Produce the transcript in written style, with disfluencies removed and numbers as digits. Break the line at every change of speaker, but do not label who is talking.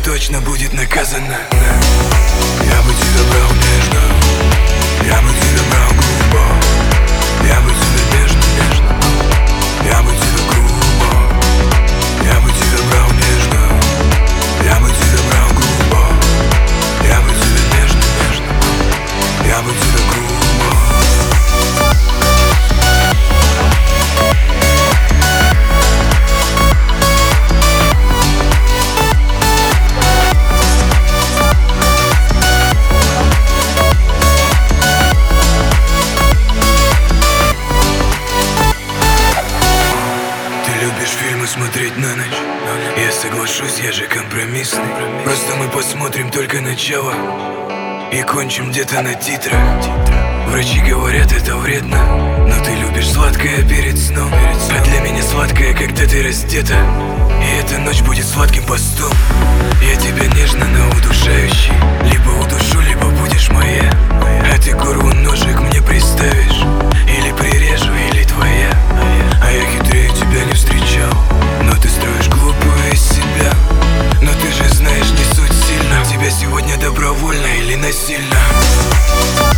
точно будет наказана. Я бы тебя брал нежно, я бы тебя брал грубо, я бы тебя нежно, нежно, я бы тебя грубо, я бы тебя брал нежно, я бы тебя брал грубо, я бы тебя нежно, нежно, я бы тебя грубо. Смотреть на ночь, я соглашусь, я же компромиссный. Просто мы посмотрим только начало и кончим где-то на титрах. Врачи говорят, это вредно, но ты любишь сладкое перед сном. А для меня сладкое, когда ты раздета, и эта ночь будет сладким постом. Я тебя нежно, но удушающий, либо удушу, либо будешь моя. А ты горлу ножик мне приставишь, или прирежу, или твоя. А я хитрее тебя не встречал, но ты строишь глупую из себя. Но ты же знаешь, не суть сильно, тебя сегодня добровольно или насильно.